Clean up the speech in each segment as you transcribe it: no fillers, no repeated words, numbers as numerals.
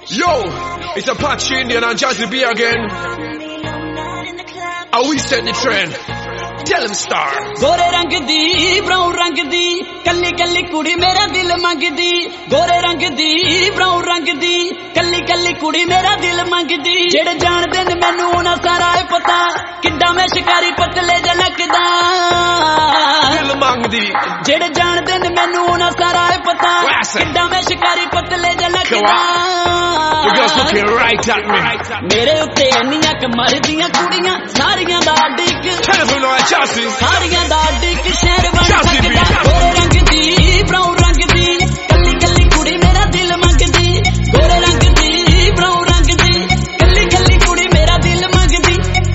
Yo, it's Apache Indian and Jazzy B again. And we set the trend. Tell him star. गोरे रंग दी brown रंग दी कल्ली कल्ली कुड़ी मेरा दिल मंगदी गोरे रंग दी ब्राउन रंग दी कल्ली कल्ली कुड़ी मेरा दिल मंगदी जेड़े जानदे ने मैनू उन्हां सारा है पता किड्डा मैं शिकारी पतले झलकदा दिल मंगदी जेड़े जानदे ने मैनू उन्हां सारा है पता किड्डा मैं शिकारी पतले झलकदा You girls looking right at me. मेरे उत्ते इन्नियां कमर दियां कुड़ियां सारियां दा डिक Tell him no Jazzy. सारियां दा डिक शहर बन सकदा गोरे रंग दी ब्राउन रंग दी कल्ली कल्ली कुड़ी मेरा दिल मंगदी गोरे रंग दी ब्राउन रंग दी कल्ली कल्ली कुड़ी मेरा दिल मंगदी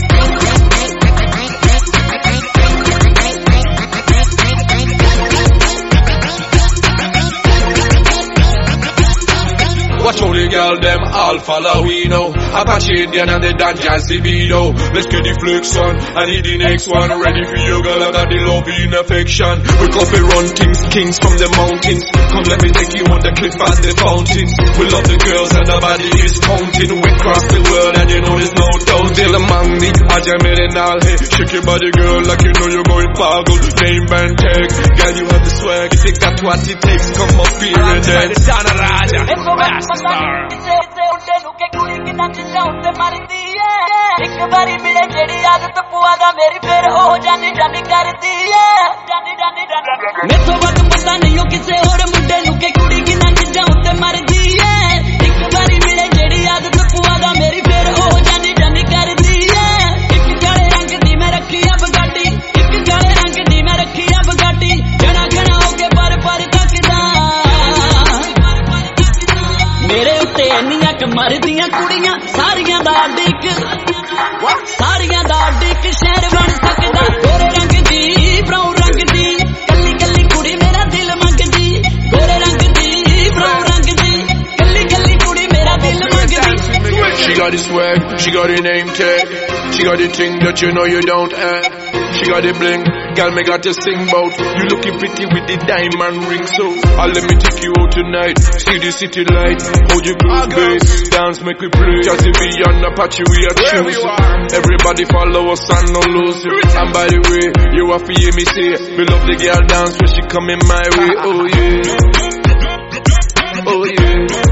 Watch all the girl, them all follow we know. Apache Indian and they dance Jazzy B though. Let's get the flex on, I need the next one. Ready for you girl, I got the love in affection. We coffee run things, kings from the mountains. Come let me take you on the cliff and the fountains. We love the girls and nobody is counting. We cross the world and you know there's no doubt. Till the money, Aja mere naal hai. Shake your body girl like you know you're going pagal. Name and tag, girl you have the swag. You think that's what it takes, come up here and dance. Dana Raja, star. एक बारी मिले जेड़ी आदत पुआदा मेरी फिर हो जानी जानी करदी है मेथों वक्त पता नहीं हो किसे और मुंडे नु के कुड़ी की नंग जाऊं ते मरदी है एक बारी मिले जेड़ी आदत पुआदा मेरी फिर हो जानी जानी करदी है एक काले रंग दी मैं रखी अब गाड़ी एक काले रंग दी मैं रखी अब गाड़ी घना घना हो के पर तकदा मेरे उत्ते इन्नियां कमर दियां कुड़ियां सारियां दा डिक शहर बन सकदा गोरे रंग दी ब्राउन रंग दी कल्ली कल्ली कुड़ी मेरा दिल मंगदी गोरे रंग दी ब्राउन रंग दी कल्ली कल्ली कुड़ी मेरा दिल मंगदी She got the swag, she got the name tag, she got the thing that you know you don't have. She got the bling, girl me got to sing bout. You looking pretty with the diamond ring, so let me take you out tonight. See the city light, hold your blue bass, dance make we play. Jazzy B and Apache we are choose. Everybody follow us and no lose. And by the way, you have to hear me say, we love the girl dance when she coming my way. Oh yeah, oh yeah.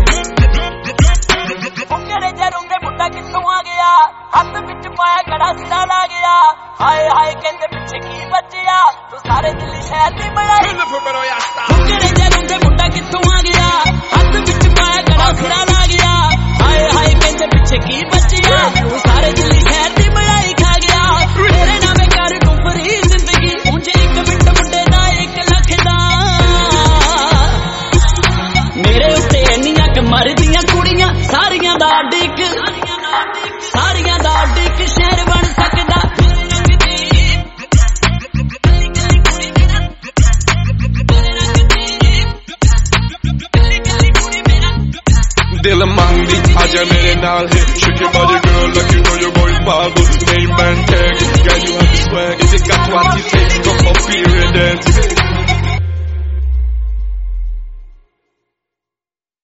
हथ विच पाया कड़ा सिरा ला गया हाय हाय कहते पिछे की बचिया तू सारे दिल्ली शहर दी बनाई मुकरे जरूं दे मुंडा कित्थों आ गया हथ विच पाया कड़ा सिरा ला गया हाय हाय कहते पिछे की बचिया तू सारे दिल्ली शहर दी बनाई खा गया तेरे नामे कर तू भरी जिंदगी मुझे एक मिनट मुंडे दा 1 लाख दा मेरे उत्ते इन्नियां कमर दियां कुड़ियां सारियां दा डिक सारियां दा डिक शहर बन सकदा दिल मंगदी आजा मेरे नाल है shake your body girl like you know you're going pagal name and tag girl you have the swag you think that's what it takes come up here and dance